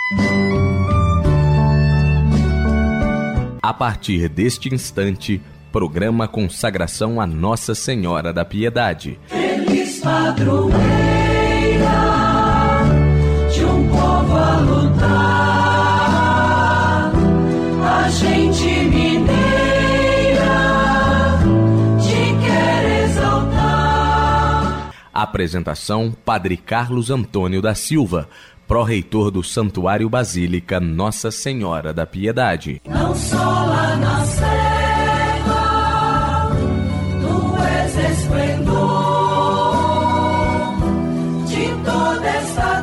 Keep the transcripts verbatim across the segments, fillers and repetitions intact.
A partir deste instante, programa Consagração a Nossa Senhora da Piedade. Feliz padroeira de um povo a lutar, a gente mineira te quer exaltar. Apresentação: Padre Carlos Antônio da Silva, pró-reitor do Santuário Basílica Nossa Senhora da Piedade. Não só lá na serra, tu és esplendor de toda esta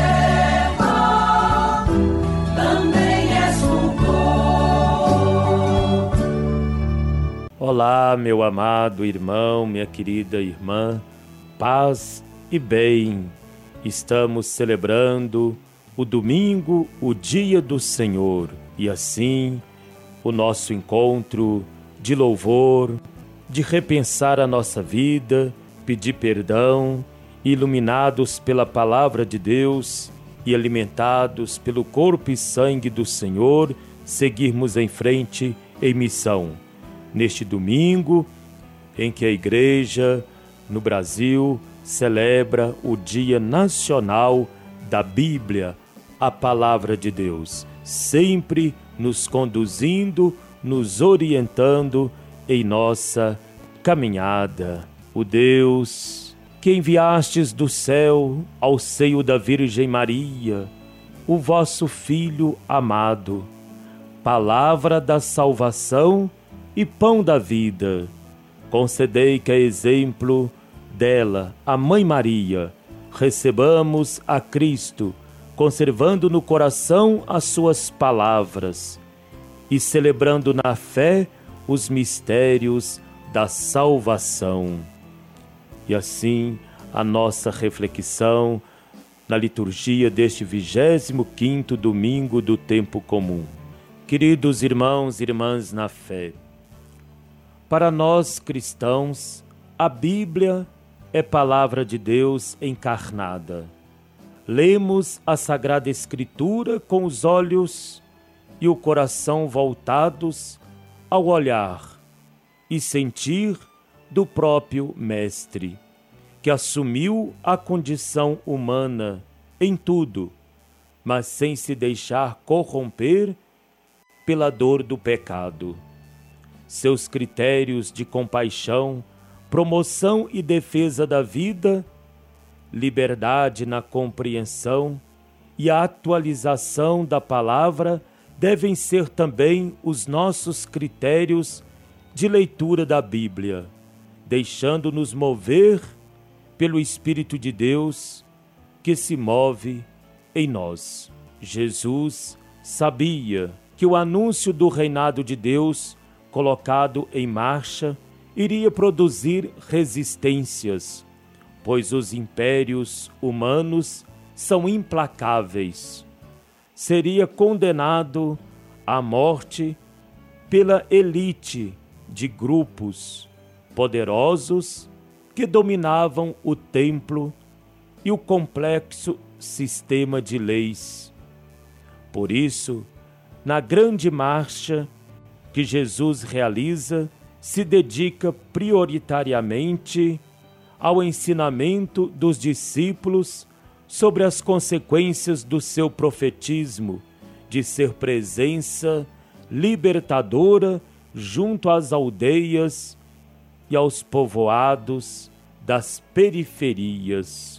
terra, também és fulgor. Olá, meu amado irmão, minha querida irmã, paz e bem. Estamos celebrando o domingo, o dia do Senhor, e assim o nosso encontro de louvor, de repensar a nossa vida, pedir perdão, iluminados pela palavra de Deus e alimentados pelo corpo e sangue do Senhor, seguirmos em frente em missão. Neste domingo em que a Igreja no Brasil celebra o Dia Nacional da Bíblia, a Palavra de Deus, sempre nos conduzindo, nos orientando em nossa caminhada. O Deus que enviastes do céu ao seio da Virgem Maria, o vosso Filho amado, Palavra da salvação e Pão da vida, concedei que a exemplo dela, a Mãe Maria, recebamos a Cristo, conservando no coração as suas palavras e celebrando na fé os mistérios da salvação. E assim, a nossa reflexão na liturgia deste vigésimo quinto domingo do tempo comum. Queridos irmãos e irmãs na fé, para nós cristãos, a Bíblia é palavra de Deus encarnada. Lemos a Sagrada Escritura com os olhos e o coração voltados ao olhar e sentir do próprio Mestre, que assumiu a condição humana em tudo, mas sem se deixar corromper pela dor do pecado. Seus critérios de compaixão, promoção e defesa da vida, liberdade na compreensão e a atualização da palavra devem ser também os nossos critérios de leitura da Bíblia, deixando-nos mover pelo Espírito de Deus que se move em nós. Jesus sabia que o anúncio do reinado de Deus, colocado em marcha, iria produzir resistências, pois os impérios humanos são implacáveis. Seria condenado à morte pela elite de grupos poderosos que dominavam o templo e o complexo sistema de leis. Por isso, na grande marcha que Jesus realiza, se dedica prioritariamente ao ensinamento dos discípulos sobre as consequências do seu profetismo, de ser presença libertadora junto às aldeias e aos povoados das periferias.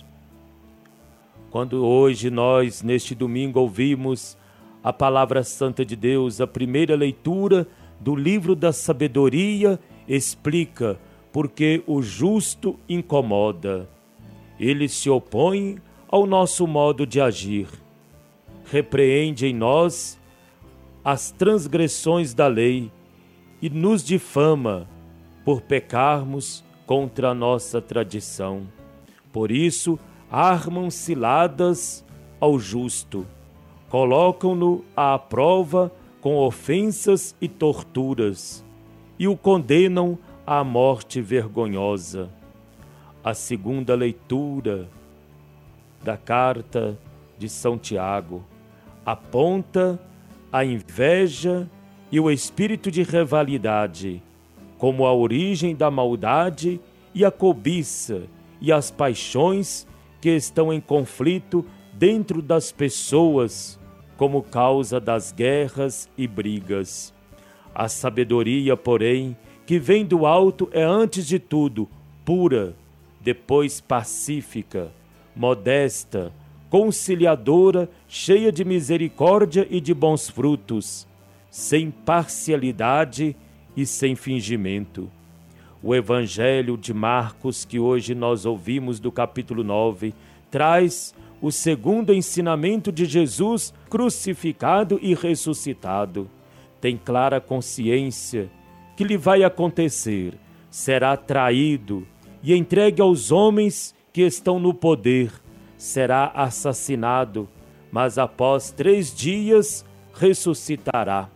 Quando hoje nós, neste domingo, ouvimos a Palavra Santa de Deus, a primeira leitura do livro da sabedoria, explica porque o justo incomoda. Ele se opõe ao nosso modo de agir. Repreende em nós as transgressões da lei e nos difama por pecarmos contra a nossa tradição. Por isso, armam ciladas ao justo, colocam-no à prova com ofensas e torturas, e o condenam à morte vergonhosa. A segunda leitura da carta de São Tiago. aponta a inveja e o espírito de rivalidade como a origem da maldade e a cobiça e as paixões que estão em conflito dentro das pessoas como causa das guerras e brigas. A sabedoria, porém, que vem do alto é antes de tudo pura, depois pacífica, modesta, conciliadora, cheia de misericórdia e de bons frutos, sem parcialidade e sem fingimento. O Evangelho de Marcos, que hoje nós ouvimos do capítulo nove, traz o segundo ensinamento de Jesus crucificado e ressuscitado. Tem clara consciência que lhe vai acontecer, será traído e entregue aos homens que estão no poder, será assassinado, mas após três dias ressuscitará.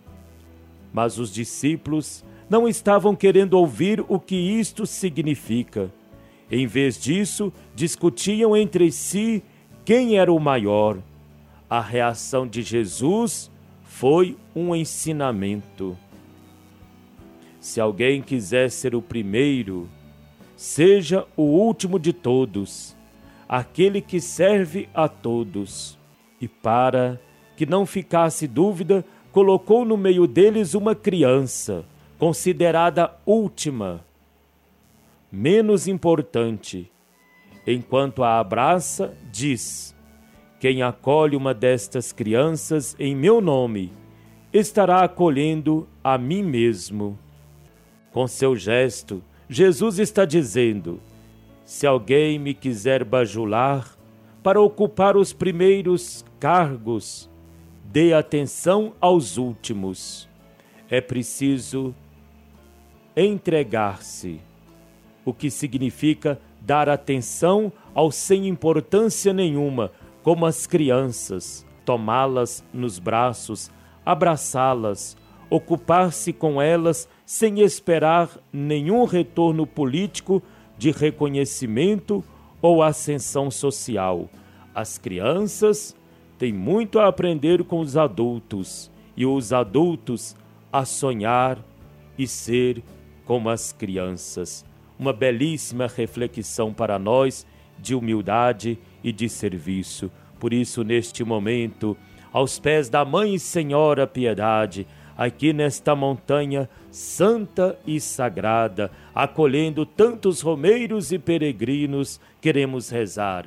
Mas os discípulos não estavam querendo ouvir o que isto significa. Em vez disso, discutiam entre si quem era o maior. A reação de Jesus foi um ensinamento. Se alguém quiser ser o primeiro, seja o último de todos, aquele que serve a todos. E para que não ficasse dúvida, colocou no meio deles uma criança, considerada última, menos importante. Enquanto a abraça, diz: quem acolhe uma destas crianças em meu nome, estará acolhendo a mim mesmo. Com seu gesto, Jesus está dizendo: se alguém me quiser bajular para ocupar os primeiros cargos, dê atenção aos últimos. É preciso entregar-se, o que significa dar atenção aos sem importância nenhuma, como as crianças, tomá-las nos braços, abraçá-las, ocupar-se com elas sem esperar nenhum retorno político de reconhecimento ou ascensão social. As crianças têm muito a aprender com os adultos e os adultos a sonhar e ser como as crianças. Uma belíssima reflexão para nós de humildade e de serviço. Por isso, neste momento, aos pés da Mãe e Senhora Piedade, aqui nesta montanha santa e sagrada, acolhendo tantos romeiros e peregrinos, queremos rezar.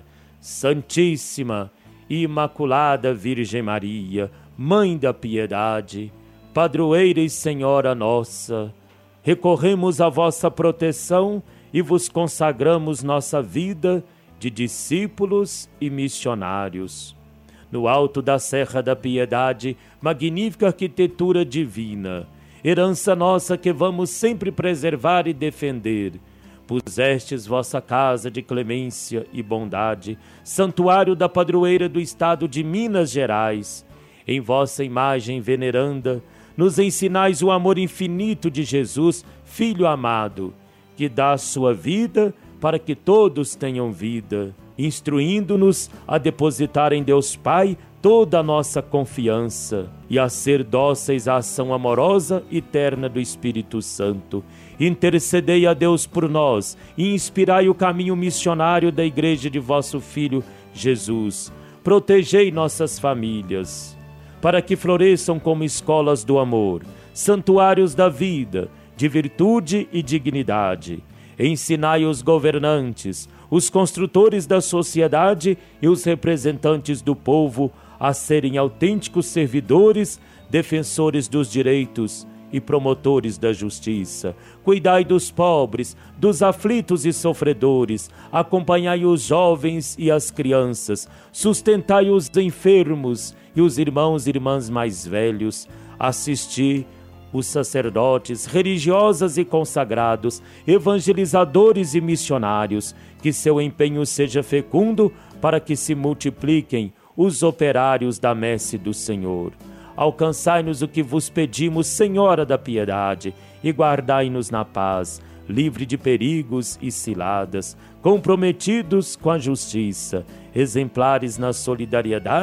Santíssima e Imaculada Virgem Maria, Mãe da Piedade, Padroeira e Senhora nossa, recorremos à vossa proteção e vos consagramos nossa vida de discípulos e missionários. No alto da Serra da Piedade, magnífica arquitetura divina, herança nossa que vamos sempre preservar e defender. Pusestes vossa casa de clemência e bondade, santuário da padroeira do estado de Minas Gerais. Em vossa imagem veneranda, nos ensinais o amor infinito de Jesus, Filho amado, que dá a sua vida para que todos tenham vida, instruindo-nos a depositar em Deus Pai toda a nossa confiança e a ser dóceis à ação amorosa e terna do Espírito Santo. Intercedei a Deus por nós e inspirai o caminho missionário da Igreja de vosso Filho Jesus. Protegei nossas famílias, para que floresçam como escolas do amor, santuários da vida, de virtude e dignidade. Ensinai os governantes, os construtores da sociedade e os representantes do povo a serem autênticos servidores, defensores dos direitos e promotores da justiça. Cuidai dos pobres, dos aflitos e sofredores, acompanhai os jovens e as crianças, sustentai os enfermos e os irmãos e irmãs mais velhos, assisti os sacerdotes, religiosas e consagrados, evangelizadores e missionários, que seu empenho seja fecundo para que se multipliquem os operários da messe do Senhor. Alcançai-nos o que vos pedimos, Senhora da Piedade, e guardai-nos na paz, livre de perigos e ciladas, comprometidos com a justiça, exemplares na solidariedade,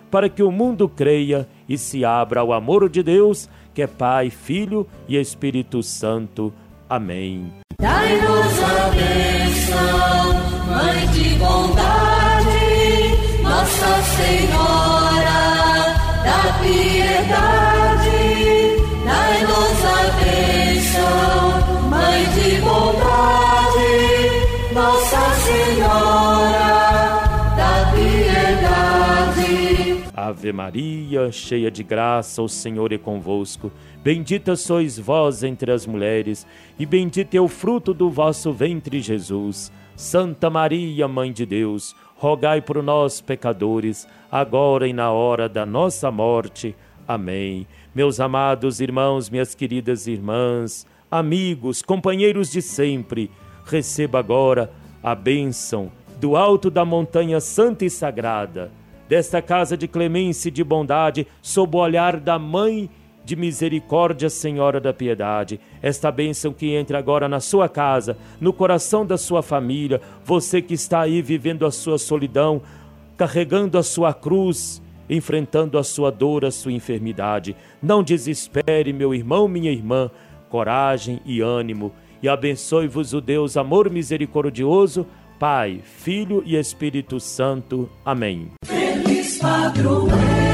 para que o mundo creia e se abra ao amor de Deus, que é Pai, Filho e Espírito Santo. Amém. Dai-nos a bênção, Mãe de bondade, Nossa Senhora da piedade. Dai-nos a bênção, Mãe de bondade, Nossa Senhora da piedade. Ave Maria, cheia de graça, o Senhor é convosco. Bendita sois vós entre as mulheres, e bendito é o fruto do vosso ventre, Jesus. Santa Maria, Mãe de Deus, rogai por nós, pecadores, agora e na hora da nossa morte. Amém. Meus amados irmãos, minhas queridas irmãs, amigos, companheiros de sempre, receba agora a bênção do alto da montanha santa e sagrada, desta casa de clemência e de bondade, sob o olhar da Mãe de misericórdia, Senhora da piedade. Esta bênção que entra agora na sua casa, no coração da sua família, você que está aí vivendo a sua solidão, carregando a sua cruz, enfrentando a sua dor, a sua enfermidade. Não desespere, meu irmão, minha irmã, coragem e ânimo, e abençoe-vos o Deus amor misericordioso, Pai, Filho e Espírito Santo. Amém. Feliz padroeira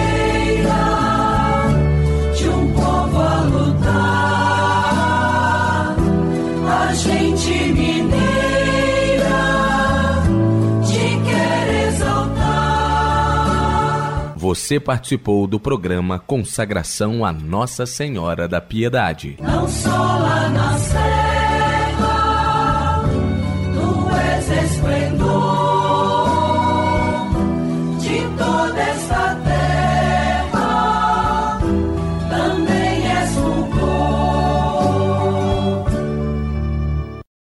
de um povo a lutar, a gente mineira te quer exaltar. Você participou do programa Consagração a Nossa Senhora da Piedade. Não só lá na Sé